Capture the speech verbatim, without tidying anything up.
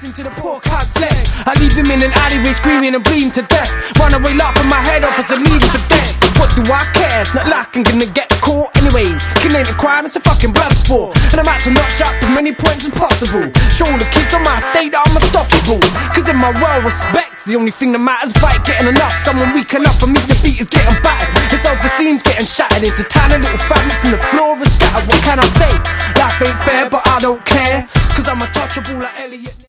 into the poor cut's leg. I leave him in an alleyway screaming and bleeding to death. Run away laughing my head off as I'm leaving for dead. What do I care? It's not like I'm gonna get caught anyways. Killing ain't a crime, it's a fucking blood sport. And I'm out to notch up as many points as possible. Show all the kids on my state that I'm unstoppable. Cause in my world, respect's the only thing that matters. Fight getting enough, someone weak enough for me to beat is getting battered. His self-esteem's getting shattered into tiny little fragments and the floor is scattered. What can I say? Life ain't fair, but I don't care. Cause I'm untouchable like Elliot.